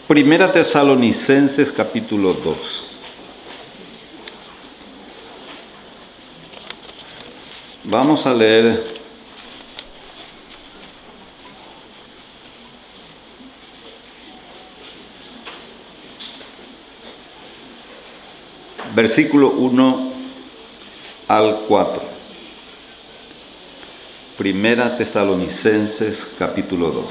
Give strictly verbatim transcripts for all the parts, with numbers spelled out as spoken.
Primera Tesalonicenses capítulo dos. Vamos a leer versículo uno al cuatro. Primera Tesalonicenses capítulo dos.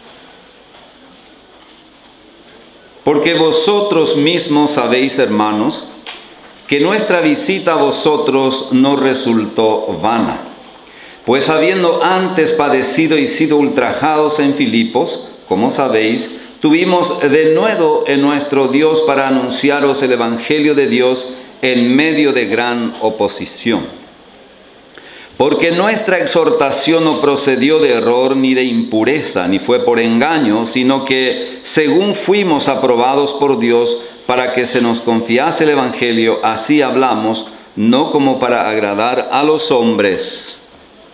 Porque vosotros mismos sabéis, hermanos, que nuestra visita a vosotros no resultó vana, pues habiendo antes padecido y sido ultrajados en Filipos, como sabéis, tuvimos de nuevo en nuestro Dios para anunciaros el Evangelio de Dios en medio de gran oposición. Porque nuestra exhortación no procedió de error ni de impureza, ni fue por engaño, sino que según fuimos aprobados por Dios para que se nos confiase el Evangelio, así hablamos, no como para agradar a los hombres,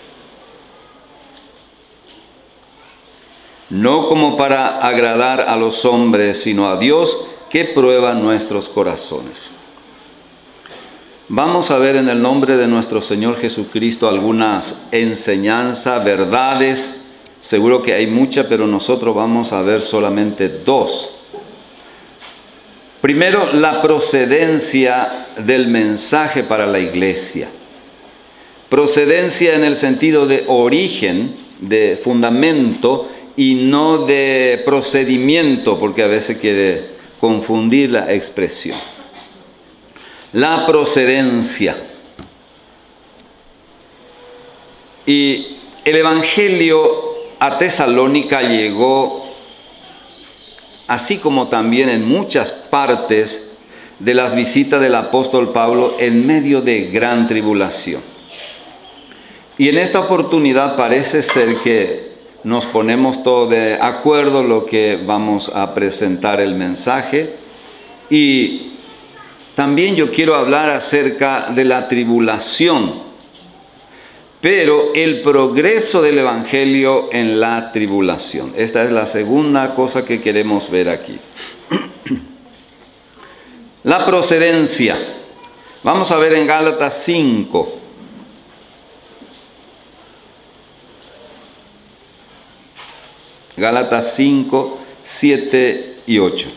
no como para agradar a los hombres, sino a Dios que prueba nuestros corazones. Vamos a ver en el nombre de nuestro Señor Jesucristo algunas enseñanzas, verdades. Seguro que hay muchas, pero nosotros vamos a ver solamente dos. Primero, la procedencia del mensaje para la iglesia. Procedencia en el sentido de origen, de fundamento, y no de procedimiento, porque a veces quiere confundir la expresión. La procedencia. Y el Evangelio a Tesalónica llegó, así como también en muchas partes de las visitas del apóstol Pablo, en medio de gran tribulación. Y en esta oportunidad parece ser que nos ponemos todos de acuerdo lo que vamos a presentar el mensaje. Y también yo quiero hablar acerca de la tribulación, pero el progreso del Evangelio en la tribulación. Esta es la segunda cosa que queremos ver aquí. La procedencia. Vamos a ver en Gálatas cinco. Gálatas cinco, siete y ocho.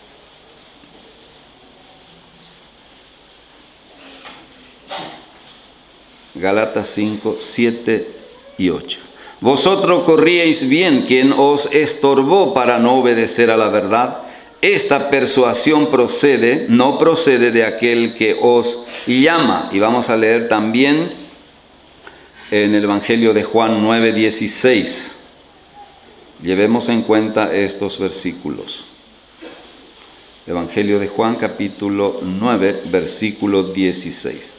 Gálatas cinco, siete y ocho. Vosotros corríais bien, quien os estorbó para no obedecer a la verdad. Esta persuasión procede, no procede de aquel que os llama. Y vamos a leer también en el Evangelio de Juan nueve, dieciséis. Llevemos en cuenta estos versículos. Evangelio de Juan capítulo nueve, versículo dieciséis.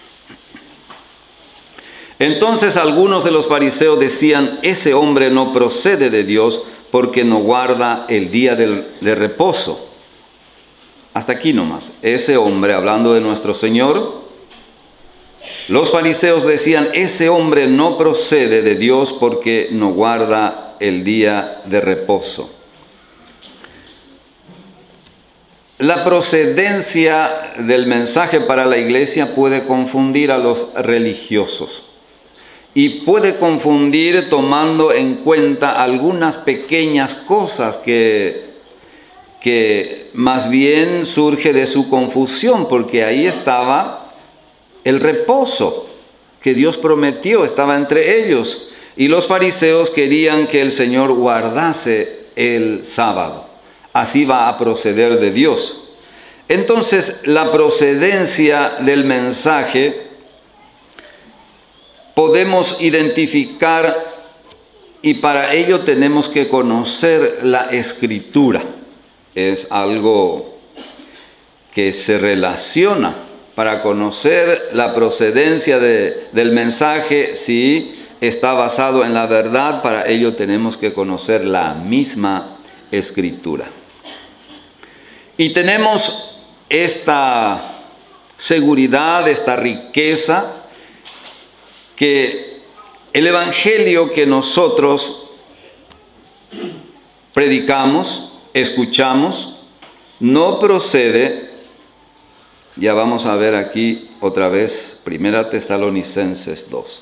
Entonces algunos de los fariseos decían, ese hombre no procede de Dios porque no guarda el día de, de reposo. Hasta aquí nomás. Ese hombre, hablando de nuestro Señor, los fariseos decían, ese hombre no procede de Dios porque no guarda el día de reposo. La procedencia del mensaje para la iglesia puede confundir a los religiosos. Y puede confundir tomando en cuenta algunas pequeñas cosas que, que más bien surge de su confusión, porque ahí estaba el reposo que Dios prometió, estaba entre ellos. Y los fariseos querían que el Señor guardase el sábado. Así va a proceder de Dios. Entonces, la procedencia del mensaje podemos identificar, y para ello tenemos que conocer la Escritura. Es algo que se relaciona. Para conocer la procedencia de, del mensaje, si está basado en la verdad, para ello tenemos que conocer la misma Escritura. Y tenemos esta seguridad, esta riqueza, que el Evangelio que nosotros predicamos escuchamos no procede, ya vamos a ver aquí otra vez, Primera Tesalonicenses dos.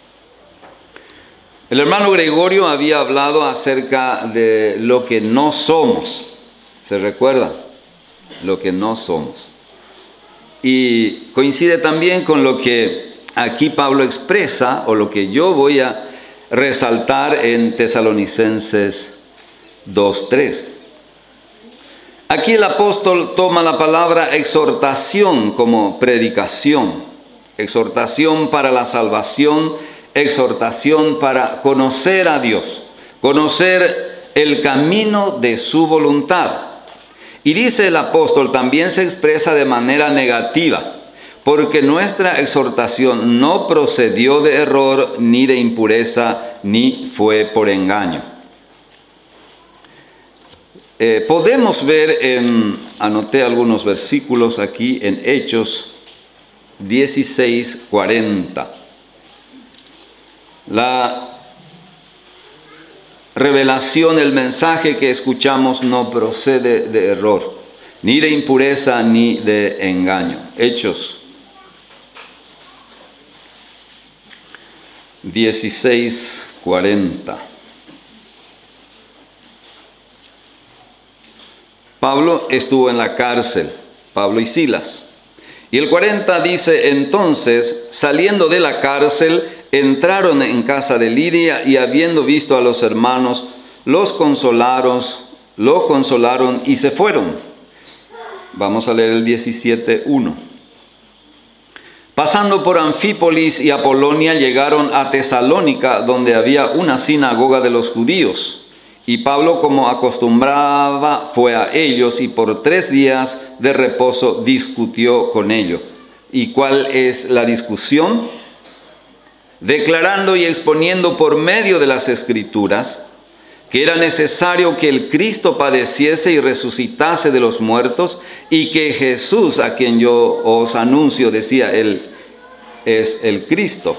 El hermano Gregorio había hablado acerca de lo que no somos, ¿se recuerda? Lo que no somos. Y coincide también con lo que aquí Pablo expresa, o lo que yo voy a resaltar en Tesalonicenses dos tres. Aquí el apóstol toma la palabra exhortación como predicación, exhortación para la salvación, exhortación para conocer a Dios, conocer el camino de su voluntad. Y dice el apóstol, también se expresa de manera negativa, porque nuestra exhortación no procedió de error, ni de impureza, ni fue por engaño. Eh, podemos ver, en, anoté algunos versículos aquí en Hechos dieciséis cuarenta. La revelación, el mensaje que escuchamos no procede de error, ni de impureza, ni de engaño. Hechos dieciséis cuarenta. Pablo estuvo en la cárcel, Pablo y Silas. Y el cuarenta dice, entonces, saliendo de la cárcel, entraron en casa de Lidia y habiendo visto a los hermanos, los consolaron, lo consolaron y se fueron. Vamos a leer el diecisiete uno. Pasando por Anfípolis y Apolonia, llegaron a Tesalónica, donde había una sinagoga de los judíos. Y Pablo, como acostumbraba, fue a ellos y por tres días de reposo discutió con ellos. ¿Y cuál es la discusión? Declarando y exponiendo por medio de las Escrituras que era necesario que el Cristo padeciese y resucitase de los muertos, y que Jesús, a quien yo os anuncio, decía él, es el Cristo.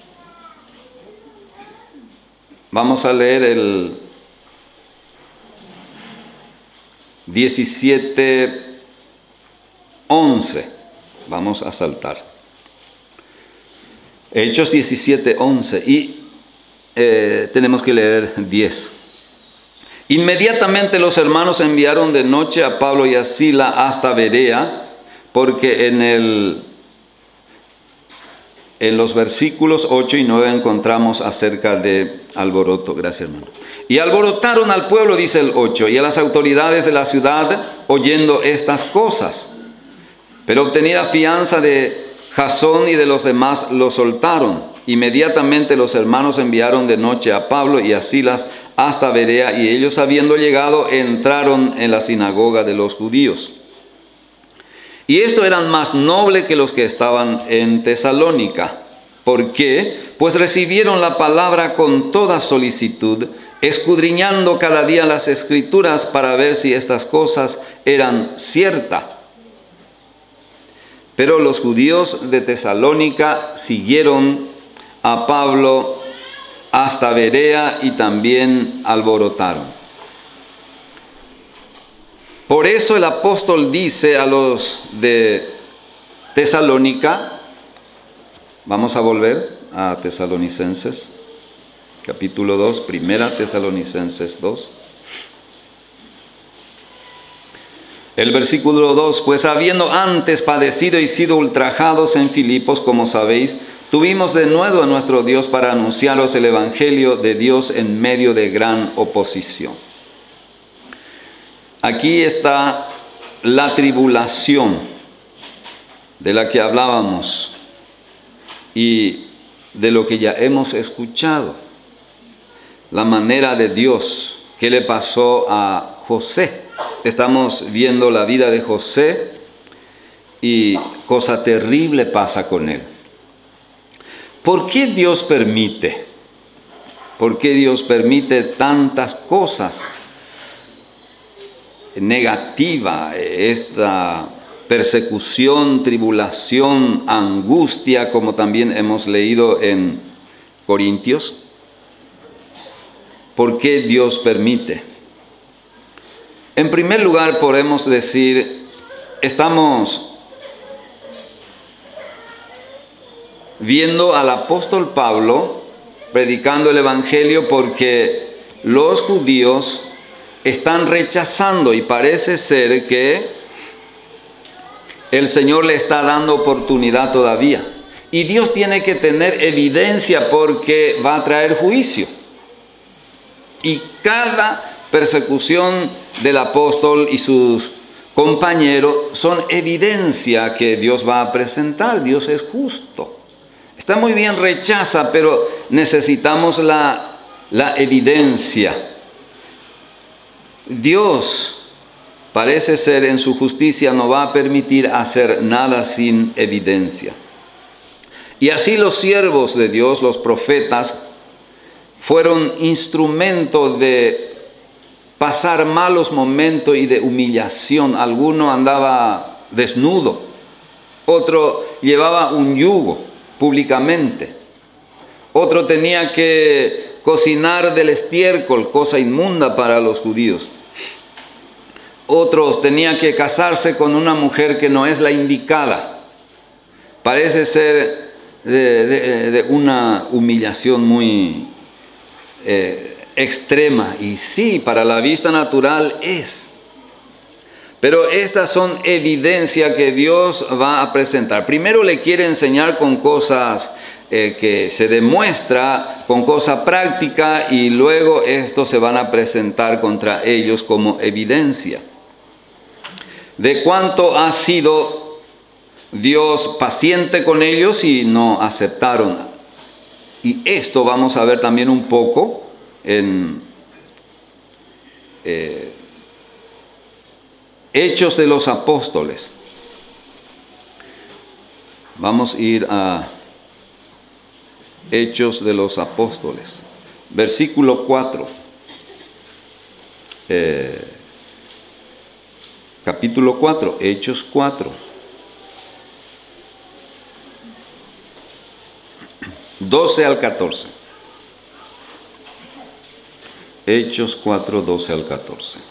Vamos a leer el diecisiete once. Vamos a saltar. Hechos diecisiete once y eh, tenemos que leer diez. Inmediatamente los hermanos enviaron de noche a Pablo y a Silas hasta Berea, porque en, el, en los versículos ocho y nueve encontramos acerca de alboroto. Gracias, hermano. Y alborotaron al pueblo, dice el ocho, y a las autoridades de la ciudad, oyendo estas cosas. Pero obtenida fianza de Jasón y de los demás, lo soltaron. Inmediatamente los hermanos enviaron de noche a Pablo y a Silas hasta Berea, y ellos, habiendo llegado, entraron en la sinagoga de los judíos. Y estos eran más nobles que los que estaban en Tesalónica. ¿Por qué? Pues recibieron la palabra con toda solicitud, escudriñando cada día las Escrituras para ver si estas cosas eran ciertas. Pero los judíos de Tesalónica siguieron a Pablo hasta Berea y también alborotaron. Por eso el apóstol dice a los de Tesalónica, vamos a volver a Tesalonicenses, capítulo dos, Primera Tesalonicenses dos. El versículo dos, pues habiendo antes padecido y sido ultrajados en Filipos, como sabéis, tuvimos de nuevo a nuestro Dios para anunciaros el evangelio de Dios en medio de gran oposición. Aquí está la tribulación de la que hablábamos y de lo que ya hemos escuchado. La manera de Dios que le pasó a José. Estamos viendo la vida de José y cosa terrible pasa con él. ¿Por qué Dios permite? ¿Por qué Dios permite tantas cosas negativas? Esta persecución, tribulación, angustia, como también hemos leído en Corintios. ¿Por qué Dios permite? En primer lugar, podemos decir, estamos viendo al apóstol Pablo predicando el Evangelio porque los judíos están rechazando y parece ser que el Señor le está dando oportunidad todavía. Y Dios tiene que tener evidencia porque va a traer juicio. Y cada persecución del apóstol y sus compañeros son evidencia que Dios va a presentar. Dios es justo. Está muy bien, rechaza, pero necesitamos la, la evidencia. Dios, parece ser en su justicia, no va a permitir hacer nada sin evidencia. Y así los siervos de Dios, los profetas, fueron instrumento de pasar malos momentos y de humillación. Alguno andaba desnudo, otro llevaba un yugo públicamente, otro tenía que cocinar del estiércol, cosa inmunda para los judíos. Otros tenían que casarse con una mujer que no es la indicada. Parece ser de, de, de una humillación muy eh, extrema. Y sí, para la vista natural es. Pero estas son evidencias que Dios va a presentar. Primero le quiere enseñar con cosas eh, que se demuestra, con cosa práctica, y luego estos se van a presentar contra ellos como evidencia de cuánto ha sido Dios paciente con ellos y no aceptaron. Y esto vamos a ver también un poco en eh, Hechos de los Apóstoles. Vamos a ir a Hechos de los Apóstoles, versículo cuatro. Eh, capítulo cuatro, Hechos cuatro. doce al catorce. Hechos cuatro, doce al catorce.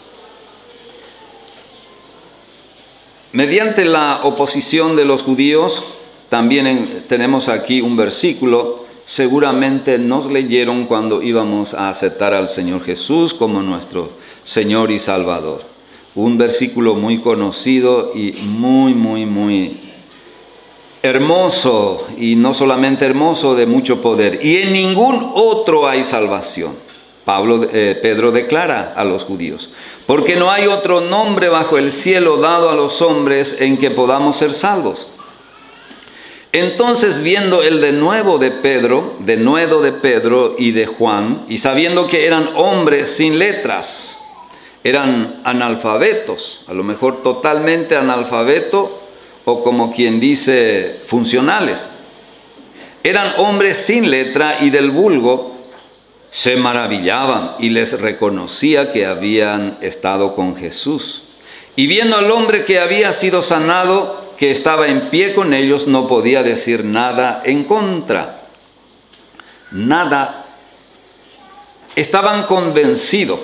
Mediante la oposición de los judíos, también en, tenemos aquí un versículo, seguramente nos leyeron cuando íbamos a aceptar al Señor Jesús como nuestro Señor y Salvador. Un versículo muy conocido y muy, muy, muy hermoso, y no solamente hermoso, de mucho poder. Y en ningún otro hay salvación. Pablo, eh, Pedro declara a los judíos, porque no hay otro nombre bajo el cielo dado a los hombres en que podamos ser salvos. Entonces, viendo el denuedo de Pedro, denuedo de Pedro y de Juan, y sabiendo que eran hombres sin letras, eran analfabetos, a lo mejor totalmente analfabetos, o como quien dice, funcionales. Eran hombres sin letra y del vulgo, se maravillaban y les reconocía que habían estado con Jesús. Y viendo al hombre que había sido sanado, que estaba en pie con ellos, no podía decir nada en contra. Nada. Estaban convencidos.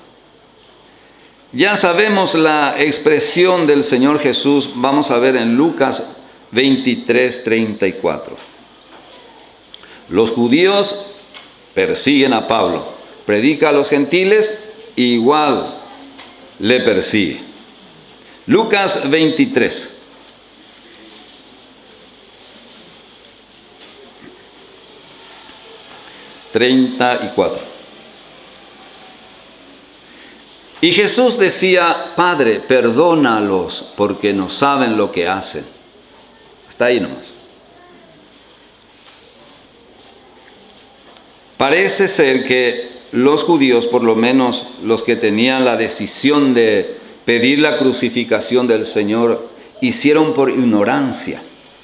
Ya sabemos la expresión del Señor Jesús. Vamos a ver en Lucas veintitrés, treinta y cuatro. Los judíos persiguen a Pablo, predica a los gentiles, igual le persigue. Lucas veintitrés. treinta y cuatro. Y Jesús decía: Padre, perdónalos porque no saben lo que hacen. Hasta ahí nomás. Parece ser que los judíos, por lo menos los que tenían la decisión de pedir la crucificación del Señor, hicieron por ignorancia.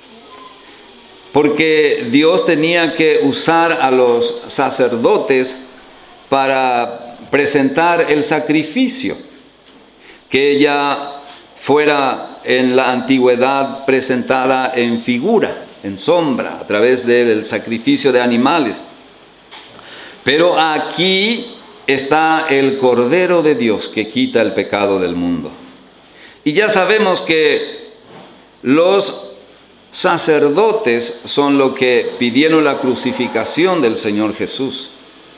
Porque Dios tenía que usar a los sacerdotes para presentar el sacrificio, que ya fuera en la antigüedad presentada en figura, en sombra, a través del sacrificio de animales. Pero aquí está el Cordero de Dios que quita el pecado del mundo. Y ya sabemos que los sacerdotes son los que pidieron la crucificación del Señor Jesús.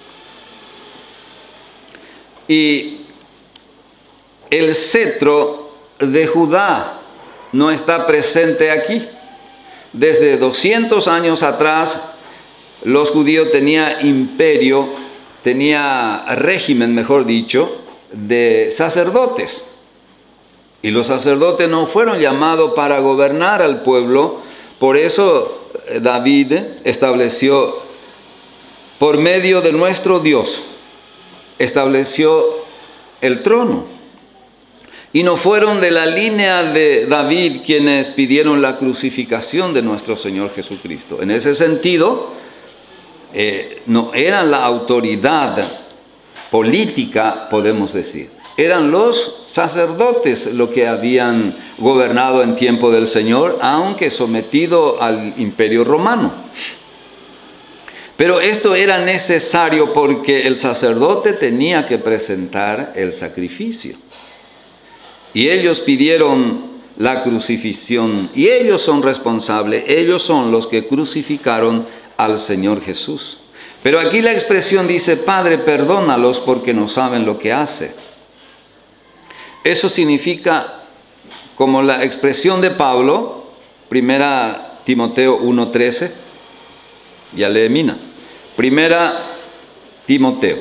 Y el cetro de Judá no está presente aquí. Desde doscientos años atrás, los judíos tenían imperio, tenía régimen, mejor dicho, de sacerdotes. Y los sacerdotes no fueron llamados para gobernar al pueblo. Por eso David estableció, por medio de nuestro Dios, estableció el trono. Y no fueron de la línea de David quienes pidieron la crucificación de nuestro Señor Jesucristo. En ese sentido, eh, no eran la autoridad política, podemos decir. Eran los sacerdotes los que habían gobernado en tiempo del Señor, aunque sometido al imperio romano. Pero esto era necesario porque el sacerdote tenía que presentar el sacrificio. Y ellos pidieron la crucifixión, y ellos son responsables, ellos son los que crucificaron al Señor Jesús. Pero aquí la expresión dice, Padre, perdónalos porque no saben lo que hacen. Eso significa, como la expresión de Pablo, primera Timoteo uno trece, ya lee Mina, primera Timoteo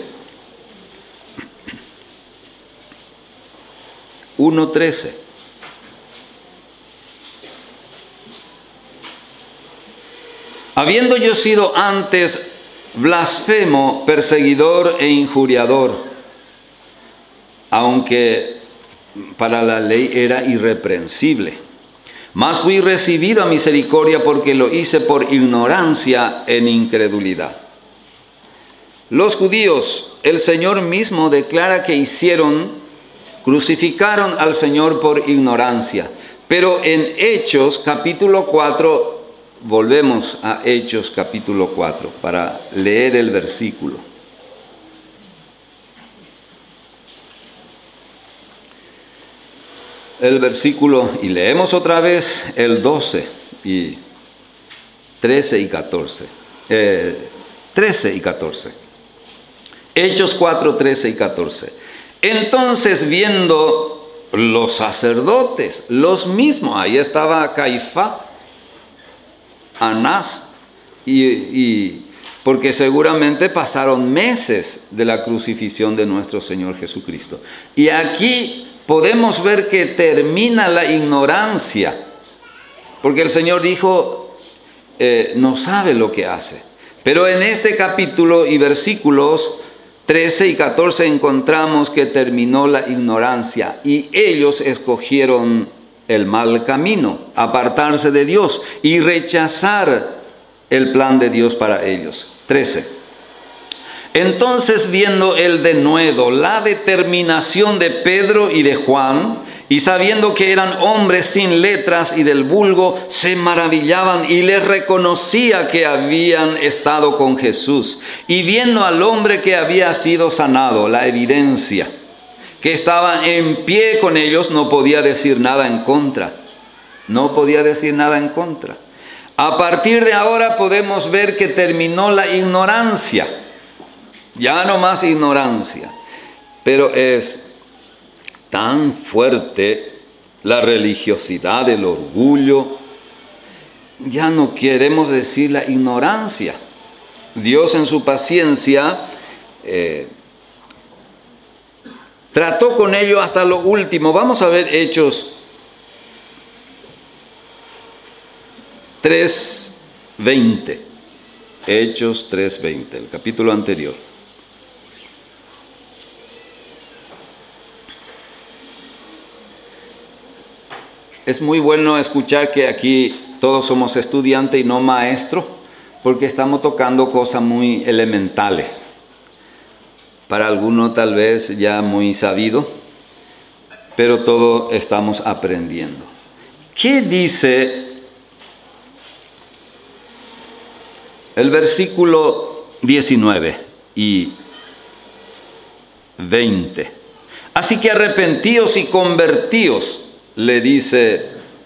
uno trece. Habiendo yo sido antes blasfemo, perseguidor e injuriador, aunque para la ley era irreprensible, mas fui recibido a misericordia porque lo hice por ignorancia en incredulidad. Los judíos, el Señor mismo declara que hicieron, crucificaron al Señor por ignorancia. Pero en Hechos capítulo cuatro, volvemos a Hechos capítulo cuatro para leer el versículo. El versículo, y leemos otra vez el doce y trece y catorce. Eh, trece y catorce. Hechos cuatro, trece y catorce. Entonces, viendo los sacerdotes, los mismos, ahí estaba Caifás, Anás, y, y porque seguramente pasaron meses de la crucifixión de nuestro Señor Jesucristo. Y aquí podemos ver que termina la ignorancia, porque el Señor dijo, eh, no sabe lo que hace. Pero en este capítulo y versículos trece y catorce encontramos que terminó la ignorancia y ellos escogieron el mal camino, apartarse de Dios y rechazar el plan de Dios para ellos. trece. Entonces, viendo el denuedo, la determinación de Pedro y de Juan, y sabiendo que eran hombres sin letras y del vulgo, se maravillaban y les reconocía que habían estado con Jesús. Y viendo al hombre que había sido sanado, la evidencia, que estaba en pie con ellos, no podía decir nada en contra. No podía decir nada en contra. A partir de ahora podemos ver que terminó la ignorancia. Ya no más ignorancia, pero es tan fuerte la religiosidad, el orgullo, ya no queremos decir la ignorancia. Dios en su paciencia eh, trató con ello hasta lo último. Vamos a ver Hechos tres veinte, Hechos tres veinte, el capítulo anterior. Es muy bueno escuchar que aquí todos somos estudiantes y no maestros, porque estamos tocando cosas muy elementales. Para algunos tal vez ya muy sabido, pero todos estamos aprendiendo. ¿Qué dice el versículo diecinueve y veinte. Así que arrepentíos y convertíos, le dice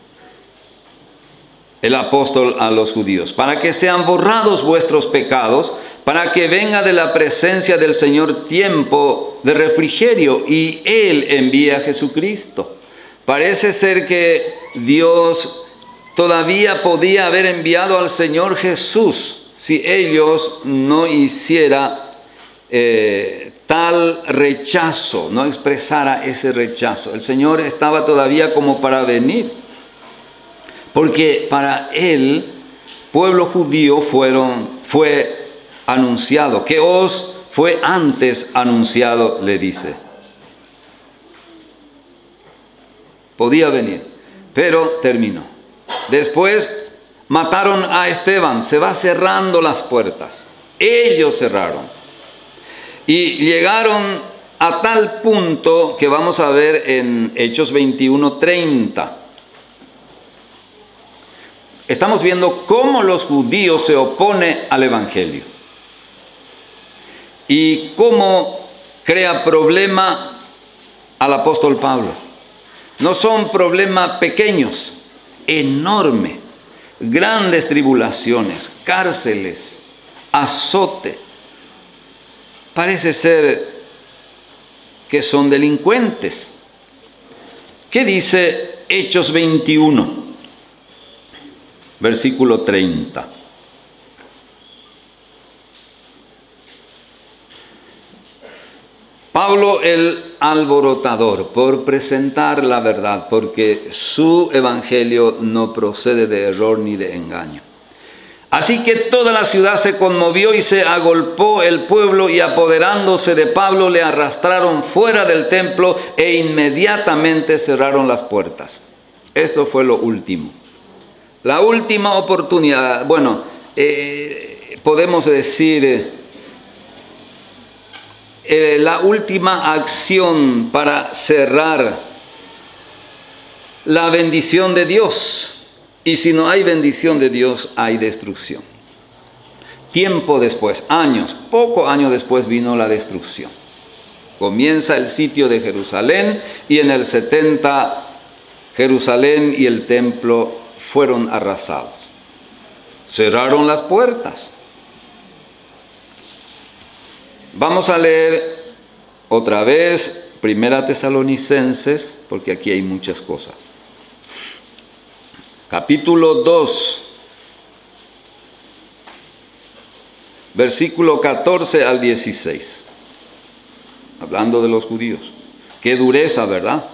el apóstol a los judíos, para que sean borrados vuestros pecados, para que venga de la presencia del Señor tiempo de refrigerio y Él envíe a Jesucristo. Parece ser que Dios todavía podía haber enviado al Señor Jesús si ellos no hiciera eh, tal rechazo, no expresara ese rechazo. El Señor estaba todavía como para venir, porque para Él, pueblo judío, fueron, fue anunciado, que os fue antes anunciado, le dice. Podía venir, pero terminó. Después mataron a Esteban, se va cerrando las puertas. Ellos cerraron. Y llegaron a tal punto que vamos a ver en Hechos veintiuno, treinta. Estamos viendo cómo los judíos se oponen al evangelio. Y cómo crea problema al apóstol Pablo. No son problemas pequeños, enormes, grandes tribulaciones, cárceles, azote. Parece ser que son delincuentes. ¿Qué dice Hechos veintiuno, versículo treinta? Pablo el alborotador, por presentar la verdad, porque su evangelio no procede de error ni de engaño. Así que toda la ciudad se conmovió y se agolpó el pueblo, y apoderándose de Pablo le arrastraron fuera del templo e inmediatamente cerraron las puertas. Esto fue lo último. La última oportunidad, bueno, eh, podemos decir... Eh, Eh, la última acción para cerrar la bendición de Dios. Y si no hay bendición de Dios, hay destrucción. Tiempo después, años, poco años después vino la destrucción. Comienza el sitio de Jerusalén y en el setenta Jerusalén y el templo fueron arrasados. Cerraron las puertas. Vamos a leer otra vez Primera Tesalonicenses, porque aquí hay muchas cosas. Capítulo dos, versículo catorce al dieciséis. Hablando de los judíos. Qué dureza, ¿verdad?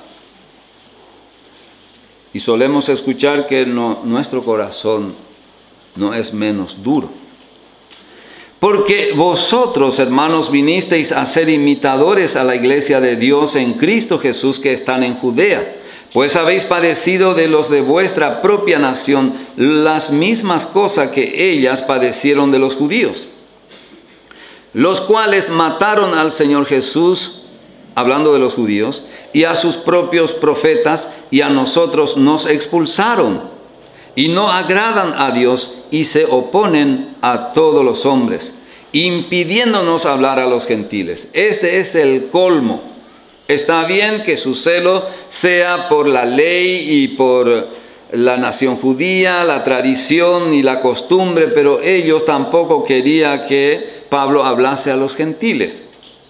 Y solemos escuchar que no, nuestro corazón no es menos duro. Porque vosotros, hermanos, vinisteis a ser imitadores a la iglesia de Dios en Cristo Jesús que están en Judea, pues habéis padecido de los de vuestra propia nación las mismas cosas que ellas padecieron de los judíos, los cuales mataron al Señor Jesús, hablando de los judíos, y a sus propios profetas, y a nosotros nos expulsaron. Y no agradan a Dios y se oponen a todos los hombres, impidiéndonos hablar a los gentiles. Este es el colmo. Está bien que su celo sea por la ley y por la nación judía, la tradición y la costumbre, pero ellos tampoco querían que Pablo hablase a los gentiles.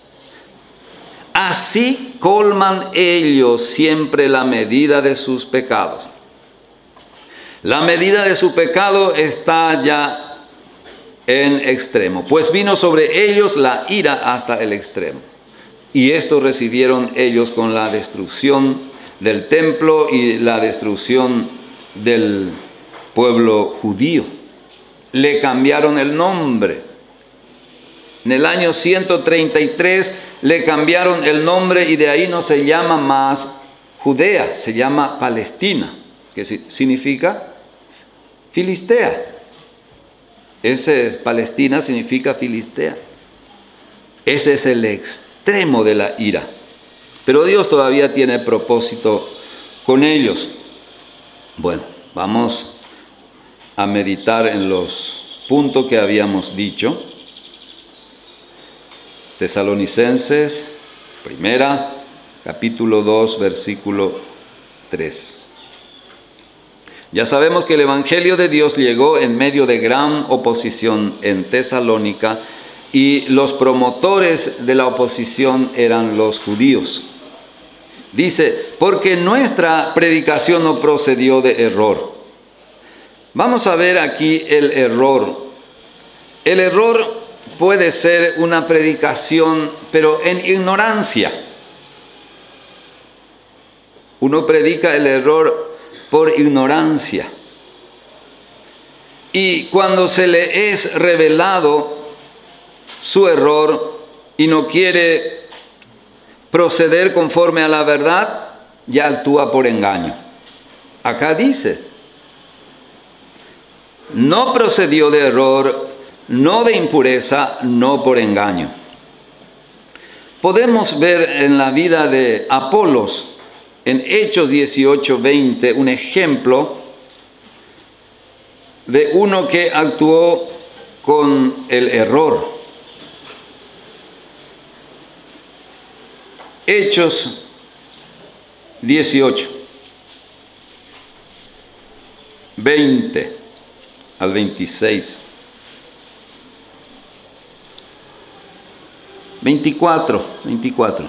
Así colman ellos siempre la medida de sus pecados. La medida de su pecado está ya en extremo, pues vino sobre ellos la ira hasta el extremo. Y esto recibieron ellos con la destrucción del templo y la destrucción del pueblo judío. Le cambiaron el nombre. En el año ciento treinta y tres le cambiaron el nombre y de ahí no se llama más Judea, se llama Palestina, que significa Filistea. Ese Palestina significa Filistea. Este es el extremo de la ira. Pero Dios todavía tiene propósito con ellos. Bueno, vamos a meditar en los puntos que habíamos dicho. Tesalonicenses Primera, capítulo dos, versículo tres. Ya sabemos que el Evangelio de Dios llegó en medio de gran oposición en Tesalónica y los promotores de la oposición eran los judíos. Dice, porque nuestra predicación no procedió de error. Vamos a ver aquí el error. El error puede ser una predicación, pero en ignorancia. Uno predica el error por ignorancia. Y cuando se le es revelado su error y no quiere proceder conforme a la verdad, ya actúa por engaño. Acá dice, no procedió de error, no de impureza, no por engaño. Podemos ver en la vida de Apolos, en Hechos dieciocho, veinte, un ejemplo de uno que actuó con el error. Hechos dieciocho, veinte al veintiséis. veinticuatro, veinticuatro.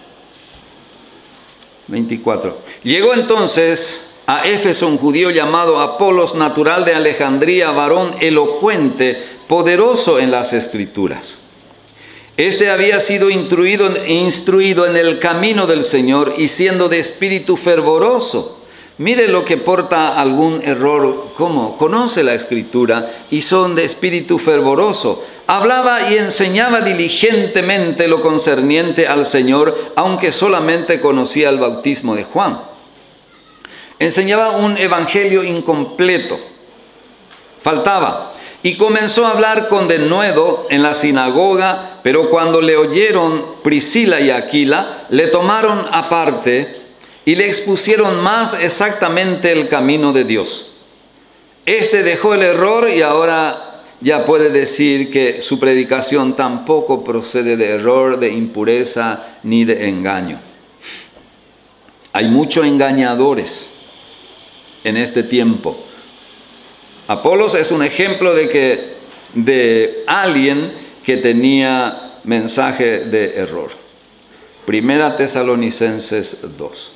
veinticuatro. Llegó entonces a Éfeso un judío llamado Apolos, natural de Alejandría, varón elocuente, poderoso en las Escrituras. Este había sido instruido, instruido en el camino del Señor y siendo de espíritu fervoroso. Mire lo que porta algún error, ¿cómo? Conoce la Escritura y son de espíritu fervoroso. Hablaba y enseñaba diligentemente lo concerniente al Señor, aunque solamente conocía el bautismo de Juan. Enseñaba un evangelio incompleto. Faltaba. Y comenzó a hablar con denuedo en la sinagoga, pero cuando le oyeron Priscila y Aquila, le tomaron aparte y le expusieron más exactamente el camino de Dios. Este dejó el error y ahora ya puede decir que su predicación tampoco procede de error, de impureza ni de engaño. Hay muchos engañadores en este tiempo. Apolos es un ejemplo de que de alguien que tenía mensaje de error. Primera Tesalonicenses dos.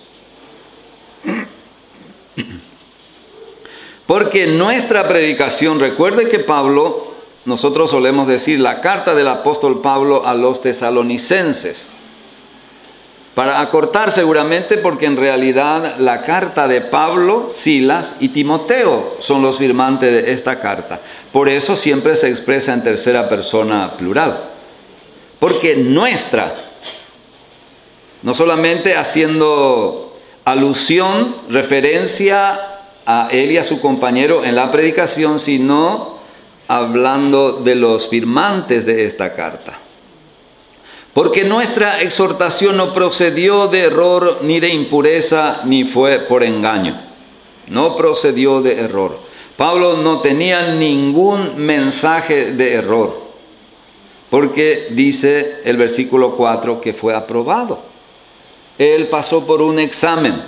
Porque nuestra predicación, recuerde que Pablo, nosotros solemos decir la carta del apóstol Pablo a los tesalonicenses, para acortar seguramente, porque en realidad la carta de Pablo, Silas y Timoteo son los firmantes de esta carta. Por eso siempre se expresa en tercera persona plural. Porque nuestra, no solamente haciendo alusión, referencia a él y a su compañero en la predicación, sino hablando de los firmantes de esta carta. Porque nuestra exhortación no procedió de error, ni de impureza, ni fue por engaño. No procedió de error. Pablo no tenía ningún mensaje de error, porque dice el versículo cuatro que fue aprobado. Él pasó por un examen.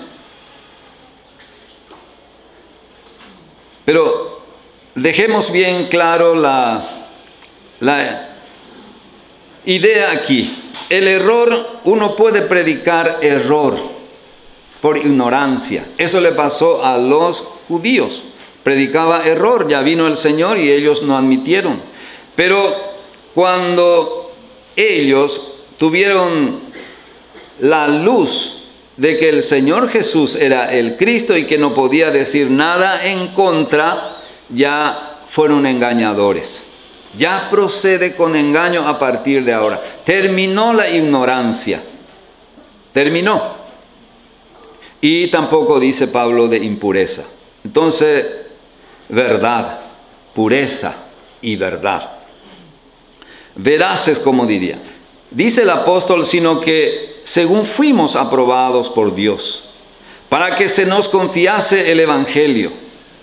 Pero dejemos bien claro la, la idea aquí. El error, uno puede predicar error por ignorancia. Eso le pasó a los judíos. Predicaba error, ya vino el Señor y ellos no admitieron. Pero cuando ellos tuvieron la luz de que el Señor Jesús era el Cristo y que no podía decir nada en contra, ya fueron engañadores. Ya procede con engaño a partir de ahora. Terminó la ignorancia. Terminó. Y tampoco dice Pablo de impureza. Entonces, verdad, pureza y verdad. Veraces, como diría. Dice el apóstol, sino que según fuimos aprobados por Dios, para que se nos confiase el evangelio.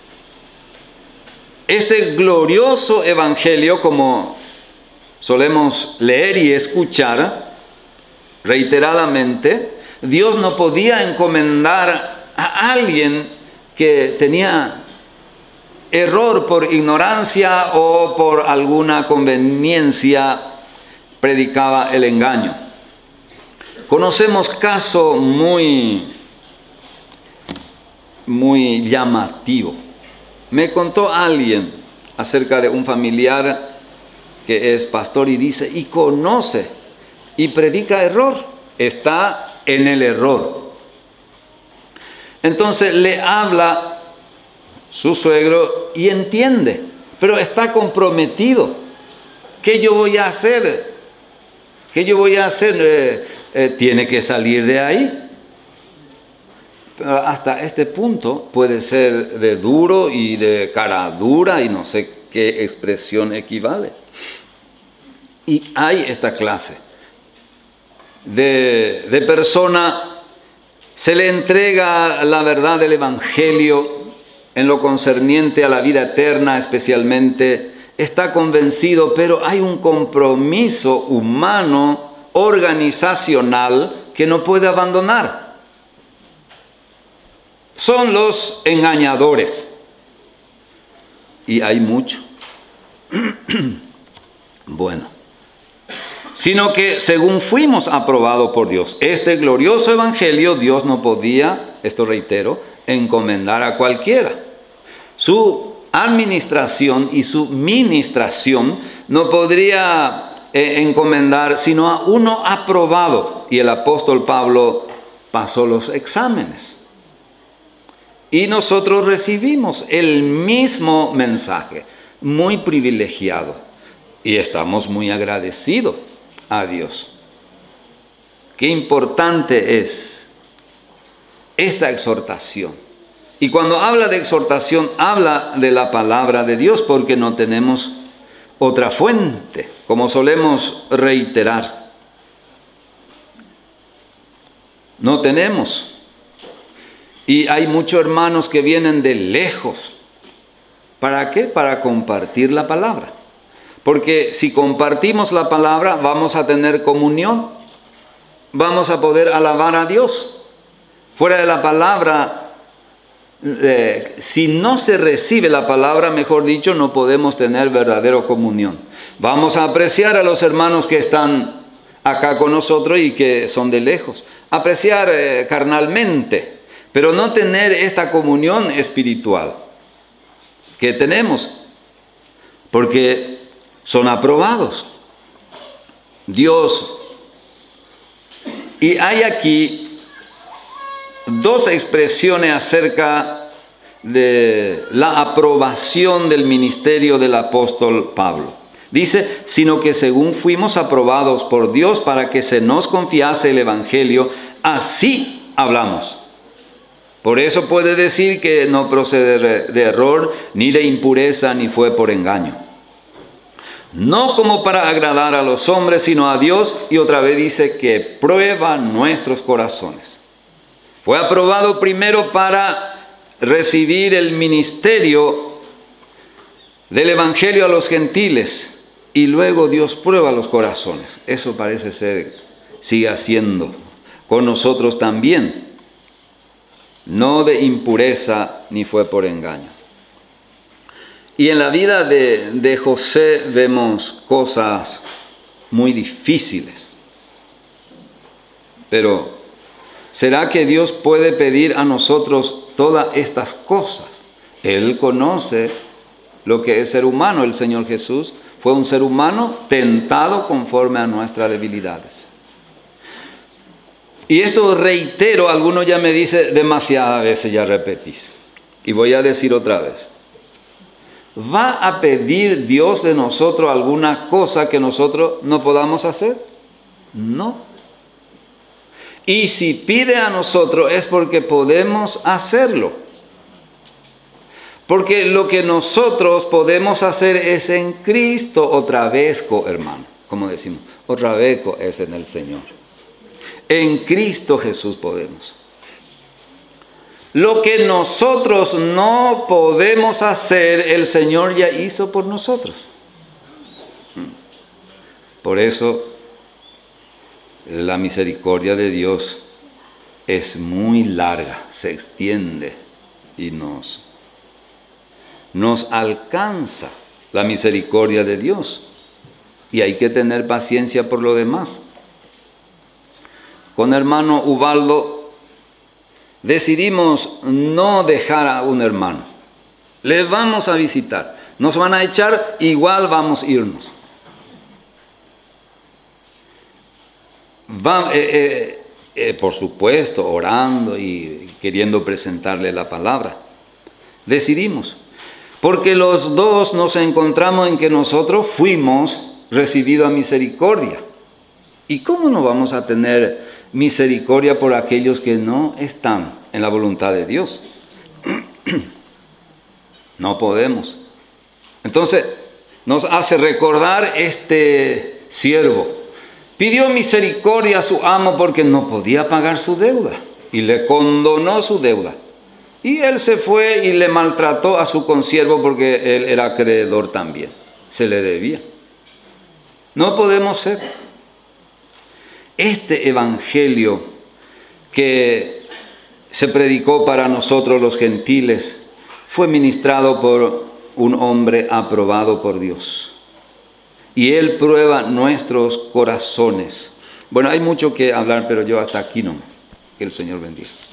Este glorioso evangelio, como solemos leer y escuchar, reiteradamente, Dios no podía encomendar a alguien que tenía error por ignorancia o por alguna conveniencia, predicaba el engaño. Conocemos caso muy, muy llamativo. Me contó alguien acerca de un familiar que es pastor y dice, y conoce y predica error, está en el error. Entonces le habla su suegro y entiende, pero está comprometido. ¿Qué yo voy a hacer? ¿Qué yo voy a hacer? Eh, eh, tiene que salir de ahí. Pero hasta este punto puede ser de duro y de cara dura y no sé qué expresión equivale. Y hay esta clase de, de persona, se le entrega la verdad del Evangelio en lo concerniente a la vida eterna especialmente, está convencido, pero hay un compromiso humano, organizacional, que no puede abandonar. Son los engañadores. Y hay mucho. Bueno. Sino que según fuimos aprobados por Dios, este glorioso evangelio Dios no podía, esto reitero, encomendar a cualquiera. Su administración y su ministración no podría eh, encomendar sino a uno aprobado. Y el apóstol Pablo pasó los exámenes. Y nosotros recibimos el mismo mensaje, muy privilegiado. Y estamos muy agradecidos a Dios. Qué importante es esta exhortación. Y cuando habla de exhortación, habla de la palabra de Dios, porque no tenemos otra fuente, como solemos reiterar. No tenemos. Y hay muchos hermanos que vienen de lejos. ¿Para qué? Para compartir la palabra. Porque si compartimos la palabra, vamos a tener comunión. Vamos a poder alabar a Dios. Fuera de la palabra, eh, si no se recibe la palabra, mejor dicho, no podemos tener verdadera comunión. Vamos a apreciar a los hermanos que están acá con nosotros y que son de lejos. Apreciar eh, carnalmente. Pero no tener esta comunión espiritual que tenemos, porque son aprobados. Dios. Y hay aquí dos expresiones acerca de la aprobación del ministerio del apóstol Pablo. Dice, sino que según fuimos aprobados por Dios para que se nos confiase el evangelio, así hablamos. Por eso puede decir que no procede de error, ni de impureza, ni fue por engaño. No como para agradar a los hombres, sino a Dios. Y otra vez dice que prueba nuestros corazones. Fue aprobado primero para recibir el ministerio del evangelio a los gentiles. Y luego Dios prueba los corazones. Eso parece ser, sigue haciendo con nosotros también. No de impureza, ni fue por engaño. Y en la vida de, de José vemos cosas muy difíciles. Pero, ¿será que Dios puede pedir a nosotros todas estas cosas? Él conoce lo que es ser humano. El Señor Jesús fue un ser humano tentado conforme a nuestras debilidades. Y esto reitero, alguno ya me dice demasiadas veces, ya repetís. Y voy a decir otra vez. ¿Va a pedir Dios de nosotros alguna cosa que nosotros no podamos hacer? No. Y si pide a nosotros es porque podemos hacerlo. Porque lo que nosotros podemos hacer es en Cristo, otra vez, hermano. Como decimos, otra vez es en el Señor. En Cristo Jesús podemos. Lo que nosotros no podemos hacer, el Señor ya hizo por nosotros. Por eso, la misericordia de Dios es muy larga, se extiende y nos, nos alcanza la misericordia de Dios. Y hay que tener paciencia por lo demás. Con hermano Ubaldo decidimos no dejar a un hermano. Le vamos a visitar. Nos van a echar, igual vamos a irnos. Va, eh, eh, eh, por supuesto, orando y queriendo presentarle la palabra. Decidimos. Porque los dos nos encontramos en que nosotros fuimos recibidos a misericordia. ¿Y cómo no vamos a tener misericordia por aquellos que no están en la voluntad de Dios? No podemos. Entonces, nos hace recordar este siervo. Pidió misericordia a su amo porque no podía pagar su deuda y le condonó su deuda. Y él se fue y le maltrató a su consiervo porque él era acreedor también. Se le debía. No podemos ser. Este evangelio que se predicó para nosotros los gentiles fue ministrado por un hombre aprobado por Dios. Y Él prueba nuestros corazones. Bueno, hay mucho que hablar, pero yo hasta aquí no. Que el Señor bendiga.